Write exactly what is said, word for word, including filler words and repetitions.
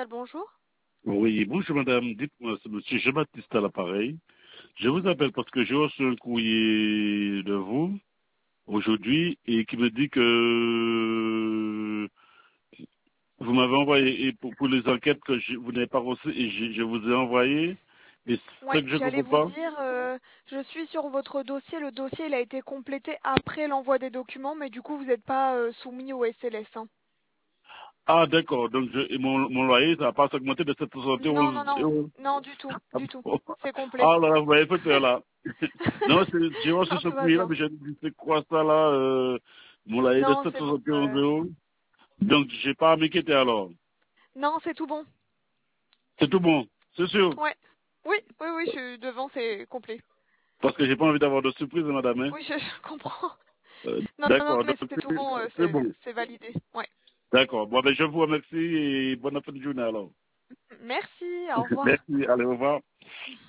National, bonjour. Oui, bonjour madame, dites-moi, c'est monsieur Jean-Baptiste à l'appareil. Je vous appelle parce que j'ai reçu un courrier de vous aujourd'hui et qui me dit que vous m'avez envoyé et pour, pour les enquêtes que je, vous n'avez pas reçues et je, je vous ai envoyé. Et c'est Oui, ça que je j'allais comprends vous pas. dire, euh, je suis sur votre dossier. Le dossier, il a été complété après l'envoi des documents, mais du coup, vous n'êtes pas euh, soumis au S L S. Hein. Ah d'accord, donc je, et mon, mon loyer, ça va pas s'augmenter de sept cent soixante Non, non, non, euros. non, du tout, Ah du tout. bon. C'est complet. Ah là là, vous m'avez fait peur là. Non, c'est- j'ai reçu Non, ce tout va courrier là, bien. mais j'ai dit c'est quoi ça là, euh, mon loyer de Non, c'est bon. euh, sept cent soixante et onze euros. Donc j'ai pas à m'inquiéter alors. Non, c'est tout bon. C'est tout bon, c'est sûr. Ouais. Oui, oui, oui, je suis devant, c'est complet. Parce que j'ai pas envie d'avoir de surprise, madame. Hein. Oui, je, je comprends. Euh, Non, non, d'accord, mais donc c'est tout c'est bon, euh, c'est c'est bon. c'est validé. Ouais. D'accord. Bon, ben, je vous remercie et bonne fin de journée alors. Merci, au revoir. Merci, allez, au revoir.